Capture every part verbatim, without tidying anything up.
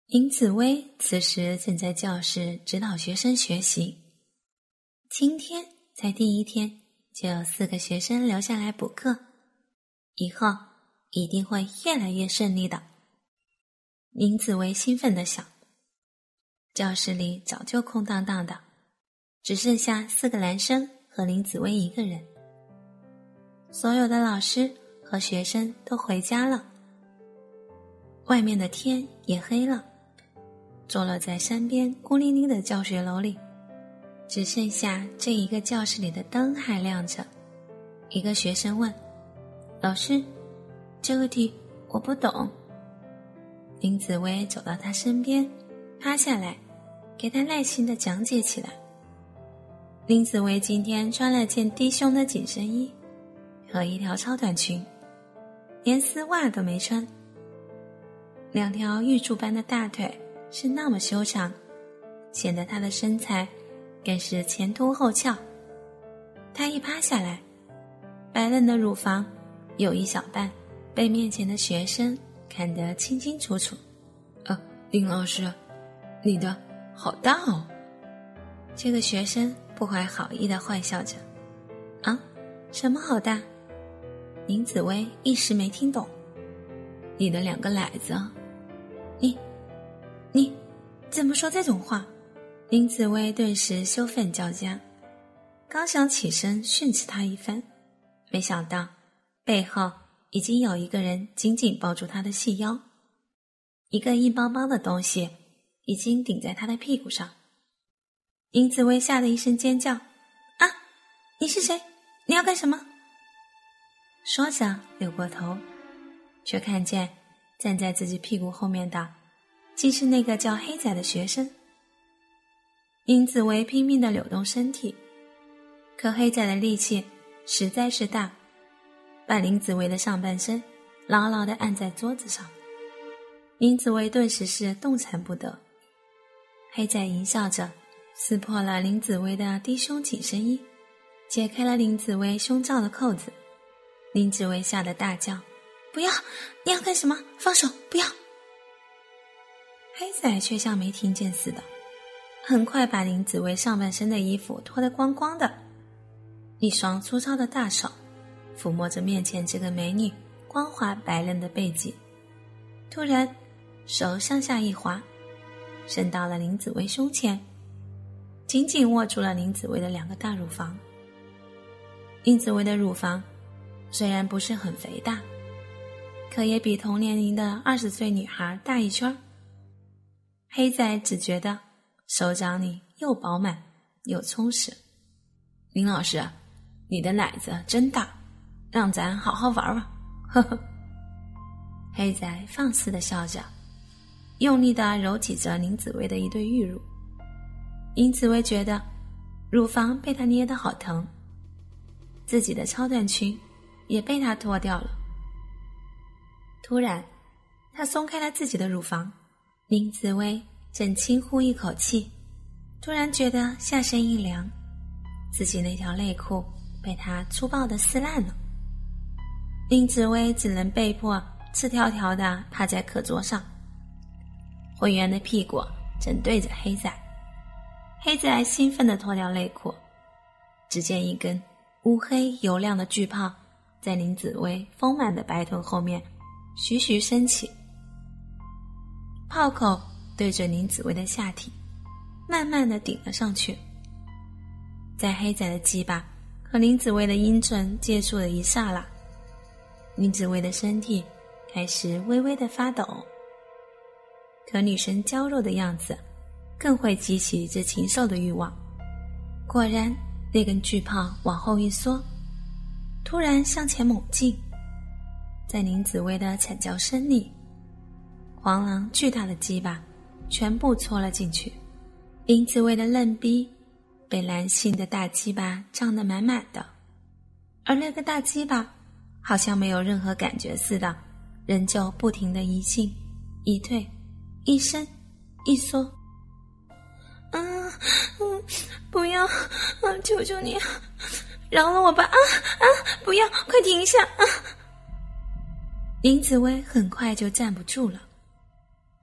林子薇此时正在教室指导学生学习。今天才第一天，就有四个学生留下来补课，以后一定会越来越顺利的。林子薇兴奋地想。教室里早就空荡荡的，只剩下四个男生和林子薇一个人。所有的老师和学生都回家了，外面的天也黑了。坐落在山边孤零零的教学楼里，只剩下这一个教室里的灯还亮着。一个学生问：老师，这个题我不懂。林子薇走到他身边，趴下来给他耐心地讲解起来。林子薇今天穿了件低胸的紧身衣和一条超短裙，连丝袜都没穿，两条玉柱般的大腿是那么修长，显得她的身材更是前凸后翘。她一趴下来，白嫩的乳房有一小半被面前的学生看得清清楚楚。呃，林老师，你的好大哦。这个学生不怀好意地坏笑着。啊，什么好大？林子薇一时没听懂。你的两个奶子。你你怎么说这种话？林子薇顿时羞愤交加，刚想起身训斥他一番，没想到背后已经有一个人紧紧抱住他的细腰，一个硬邦邦的东西已经顶在他的屁股上。林子薇吓得一声尖叫：啊，你是谁？你要干什么？说着扭过头，却看见站在自己屁股后面的竟是那个叫黑仔的学生。林子薇拼命地扭动身体，可黑仔的力气实在是大，把林子薇的上半身牢牢地按在桌子上。林子薇顿时是动弹不得。黑仔淫笑着撕破了林子薇的低胸紧身衣，解开了林子薇胸罩的扣子。林子薇吓得大叫：不要，你要干什么？放手，不要！黑仔却像没听见似的，很快把林子薇上半身的衣服脱得光光的，一双粗糙的大手抚摸着面前这个美女光滑白嫩的背脊，突然手向下一滑，伸到了林子薇胸前，紧紧握住了林子薇的两个大乳房。林子薇的乳房虽然不是很肥大，可也比同年龄的二十岁女孩大一圈。黑仔只觉得手掌里又饱满又充实。林老师，你的奶子真大，让咱好好玩玩。呵呵。黑仔放肆地笑着，用力地揉挤着林子薇的一对玉乳。林子薇觉得乳房被他捏得好疼，自己的超短裙也被他脱掉了。突然他松开了自己的乳房，林子薇正轻呼一口气，突然觉得下身一凉，自己那条内裤被他粗暴地撕烂了。林子薇只能被迫赤条条地趴在课桌上，浑圆的屁股正对着黑仔。黑仔兴奋地脱掉内裤，只见一根乌黑油亮的巨泡在林子薇丰满的白臀后面徐徐升起，泡口对着林子薇的下体慢慢地顶了上去。在黑仔的鸡巴和林子薇的阴唇接触的一刹那，林子薇的身体开始微微地发抖，可女生娇弱的样子更会激起这禽兽的欲望。果然，那根巨泡往后一缩，突然向前猛进，在林子薇的惨叫声里，黄狼巨大的鸡巴全部戳了进去。林子薇的嫩逼被男性的大鸡巴胀得满满的，而那个大鸡巴好像没有任何感觉似的，仍旧不停地一进一退，一伸一缩。嗯嗯，不要，啊，求求你，饶了我吧！啊啊，不要，快停下！啊！林子薇很快就站不住了，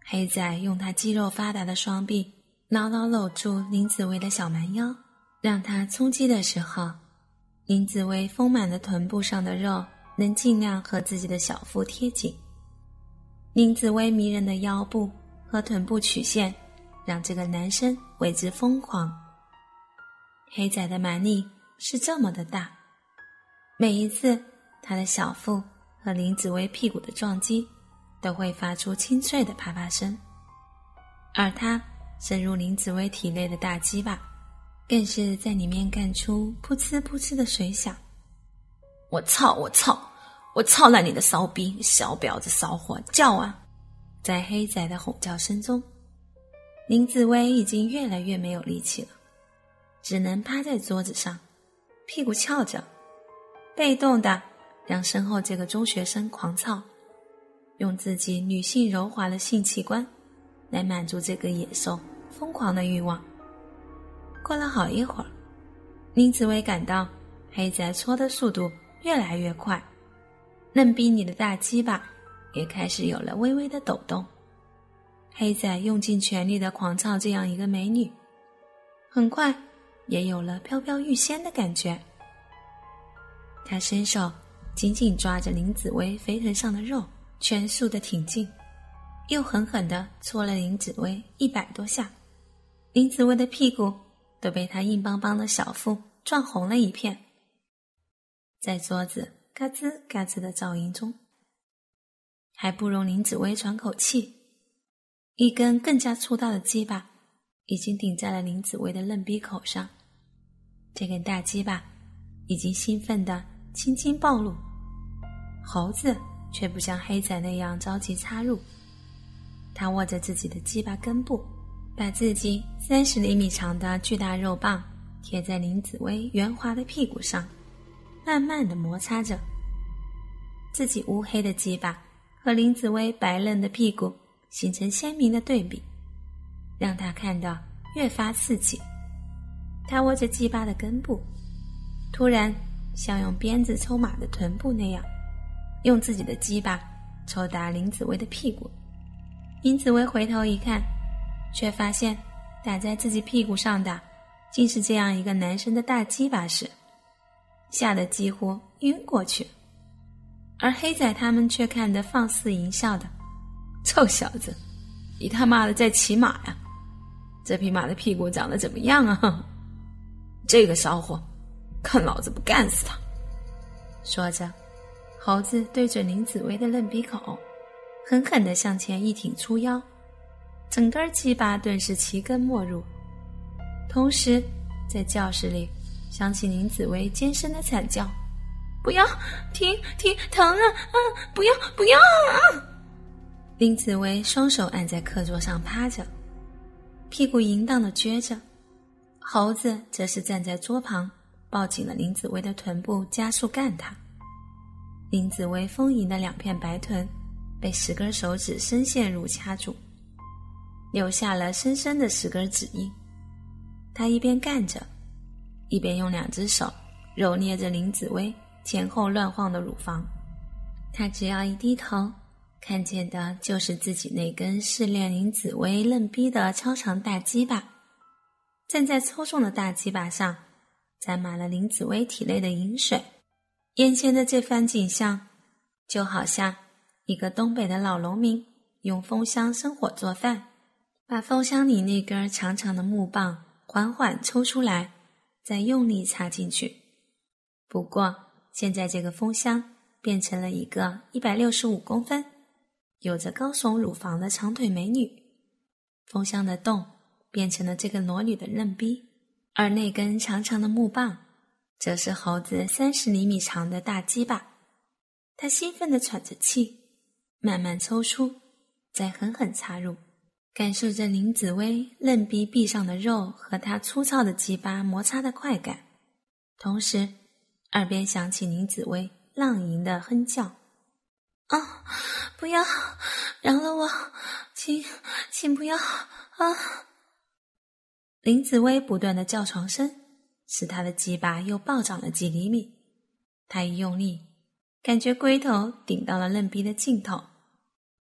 黑仔用他肌肉发达的双臂牢牢搂住林子薇的小蛮腰，让他冲击的时候，林子薇丰满的臀部上的肉能尽量和自己的小腹贴紧。林子薇迷人的腰部和臀部曲线让这个男生为之疯狂。黑仔的蛮力是这么的大，每一次他的小腹和林子薇屁股的撞击都会发出清脆的啪啪声，而他深入林子薇体内的大鸡巴更是在里面干出噗呲噗呲的水响。我操我操我操烂你的骚逼，小婊子骚货，叫啊！在黑仔的吼叫声中，林子薇已经越来越没有力气了，只能趴在桌子上，屁股翘着，被动的让身后这个中学生狂操，用自己女性柔滑的性器官来满足这个野兽疯狂的欲望。过了好一会儿，林子薇感到黑仔搓的速度越来越快，嫩逼里的大鸡巴也开始有了微微的抖动。黑仔用尽全力的狂操这样一个美女，很快也有了飘飘欲仙的感觉。他伸手紧紧抓着林子薇肥臀上的肉，全速的挺进，又狠狠地戳了林子薇一百多下。林子薇的屁股都被他硬邦邦的小腹撞红了一片。在桌子嘎吱嘎吱的噪音中，还不容林子薇喘口气，一根更加粗大的鸡巴已经顶在了林子薇的嫩逼口上。这根大鸡巴已经兴奋地青筋暴露，猴子却不像黑仔那样着急插入。他握着自己的鸡巴根部，把自己三十厘米长的巨大肉棒贴在林子薇圆滑的屁股上，慢慢地摩擦着。自己乌黑的鸡巴和林子薇白嫩的屁股形成鲜明的对比，让他看得越发刺激。他握着鸡巴的根部，突然像用鞭子抽马的臀部那样，用自己的鸡巴抽打林子薇的屁股。林子薇回头一看，却发现打在自己屁股上的竟是这样一个男生的大鸡巴时，吓得几乎晕过去。而黑仔他们却看得放肆淫笑的，臭小子，你他妈的在骑马呀？这匹马的屁股长得怎么样啊？这个骚货，看老子不干死他！说着，猴子对准林子薇的嫩逼口，狠狠地向前一挺出腰，整根鸡巴顿时齐根没入。同时，在教室里响起林子薇尖声的惨叫：“不要，停停，疼啊啊！不要不要啊！”林子薇双手按在课桌上趴着，屁股淫荡地撅着。猴子则是站在桌旁，抱紧了林子薇的臀部，加速干她。林子薇丰盈的两片白臀被十根手指深陷入掐住，留下了深深的十根指印。他一边干着，一边用两只手揉捏着林子薇前后乱晃的乳房。他只要一低头，看见的就是自己那根试炼林子薇嫩逼的超长大鸡巴。站在抽重的大鸡巴上，沾满了林子薇体内的饮水。眼前的这番景象，就好像一个东北的老农民用风箱生火做饭，把风箱里那根长长的木棒缓缓抽出来，再用力插进去。不过现在这个风箱变成了一个一百六十五公分有着高耸乳房的长腿美女，风箱的洞变成了这个裸女的嫩逼，而那根长长的木棒则是猴子三十厘米长的大鸡巴。他兴奋地喘着气，慢慢抽出，再狠狠插入，感受着林子薇嫩逼壁上的肉和他粗糙的鸡巴摩擦的快感，同时耳边响起林子薇浪吟的哼叫：“啊，不要，饶了我，请请不要啊！”林子薇不断的叫床声使他的鸡巴又暴涨了几厘米。他一用力，感觉龟头顶到了嫩逼的尽头。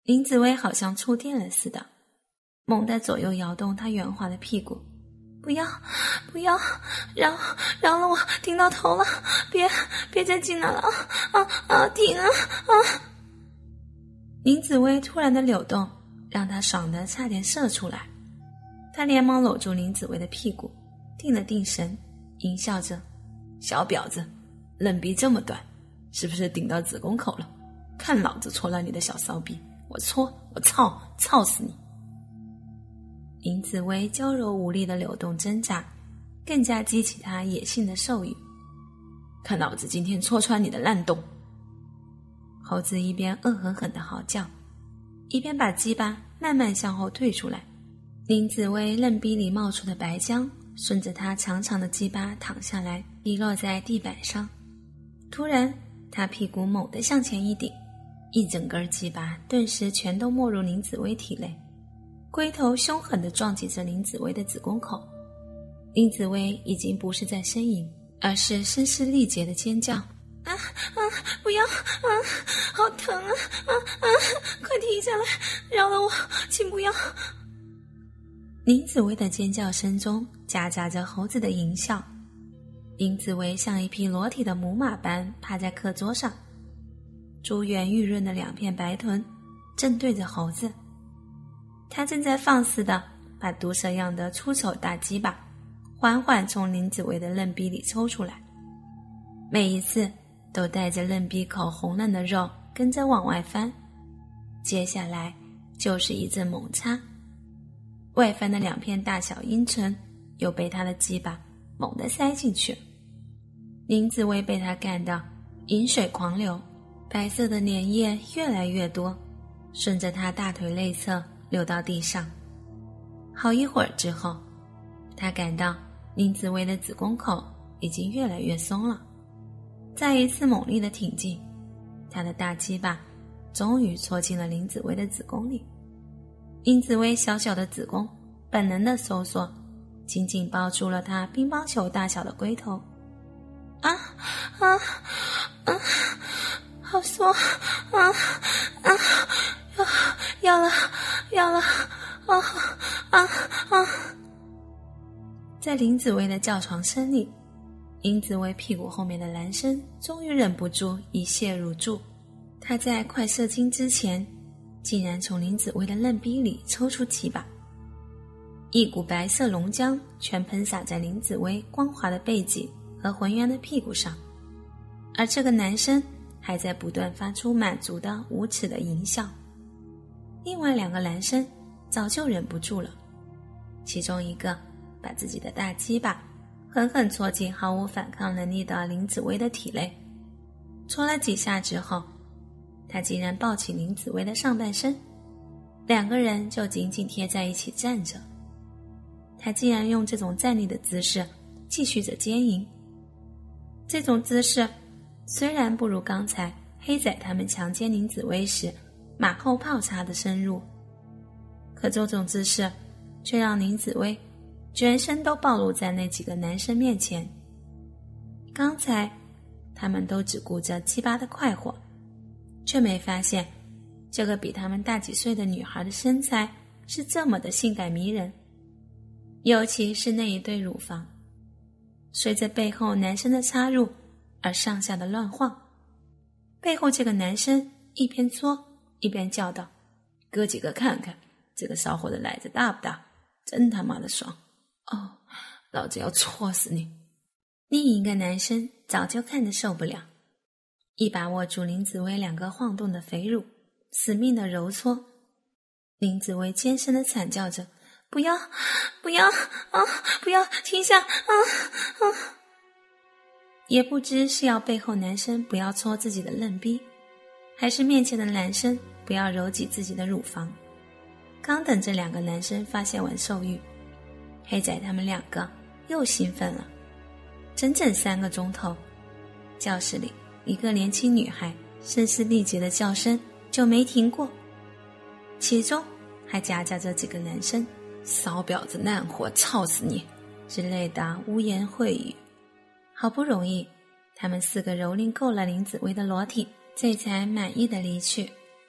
林子薇好像触电了似的，猛地左右摇动她圆滑的屁股。不要，不要，饶饶了我，顶到头了，别别再进来了啊啊啊！顶啊啊！林子薇突然的扭动，让她爽得差点射出来。她连忙搂住林子薇的屁股，定了定神，淫笑着：“小婊子，嫩逼这么短，是不是顶到子宫口了？看老子戳烂你的小骚逼！我戳，我操，操死你！”林子薇娇柔无力的扭动挣扎，更加激起她野性的兽欲。看老子今天戳穿你的烂洞！猴子一边恶狠狠地嚎叫，一边把鸡巴慢慢向后退出来。林子薇嫩逼里冒出的白浆顺着她长长的鸡巴淌下来，滴落在地板上。突然她屁股猛地向前一顶，一整根鸡巴顿时全都没入林子薇体内，龟头凶狠地撞击着林子薇的子宫口。林子薇已经不是在呻吟，而是声嘶力竭的尖叫：“啊啊！不要啊！好疼啊！啊啊！快停下来！饶了我，请不要！”林子薇的尖叫声中夹杂着猴子的淫笑。林子薇像一匹裸体的母马般趴在课桌上，珠圆玉润的两片白臀正对着猴子。他正在放肆地把毒蛇样的粗丑大鸡巴缓缓从林子薇的嫩逼里抽出来，每一次都带着嫩逼口红嫩的肉跟着往外翻。接下来就是一阵猛插，外翻的两片大小阴唇又被他的鸡巴猛地塞进去。林子薇被他干到饮水狂流，白色的粘液越来越多，顺着他大腿内侧流到地上。好一会儿之后，他感到林子薇的子宫口已经越来越松了。再一次猛力的挺进，他的大鸡巴终于戳进了林子薇的子宫里。林子薇小小的子宫本能的收缩，紧紧抱住了他乒乓球大小的龟头。啊啊啊！好松啊啊！要了要了啊啊啊！在林子薇的叫床声里，林子薇屁股后面的男生终于忍不住一泻如注。他在快射精之前，竟然从林子薇的嫩逼里抽出鸡巴，一股白色浓浆全喷洒在林子薇光滑的背脊和浑圆的屁股上，而这个男生还在不断发出满足的无耻的淫笑。另外两个男生早就忍不住了，其中一个把自己的大鸡巴狠狠戳进毫无反抗能力的林子薇的体内。戳了几下之后，他竟然抱起林子薇的上半身，两个人就紧紧贴在一起站着。他竟然用这种站立的姿势继续着奸淫。这种姿势虽然不如刚才黑仔他们强奸林子薇时马后炮插的深入，可这种姿势却让林子薇全身都暴露在那几个男生面前。刚才他们都只顾着鸡巴的快活，却没发现这个比他们大几岁的女孩的身材是这么的性感迷人，尤其是那一对乳房，随着背后男生的插入而上下的乱晃。背后这个男生一边搓一边叫道：“哥几个看看这个骚货的奶子大不大，真他妈的爽哦，老子要戳死你！”另一个男生早就看得受不了，一把握住林子薇两个晃动的肥乳，死命的揉搓。林子薇尖声的惨叫着：“不要不要啊！不要停下啊啊！”也不知是要背后男生不要搓自己的嫩逼，还是面前的男生不要揉挤自己的乳房。刚等这两个男生发泄完兽欲，黑仔他们两个又兴奋了。整整三个钟头，教室里一个年轻女孩声嘶力竭的叫声就没停过，其中还夹杂着几个男生骚婊子烂货操死你之类的污言秽语。好不容易他们四个蹂躏够了林子薇的裸体，这才满意的离去。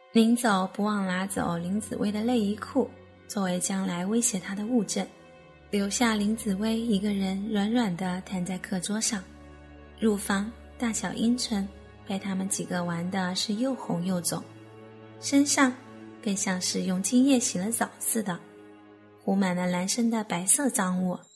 临走不忘拿走林子薇的内衣裤，作为将来威胁他的物证，留下林子薇一个人软软地瘫在课桌上。乳房大小阴唇被他们几个玩的是又红又肿，身上更像是用精液洗了澡似的，糊满了男生的白色脏物。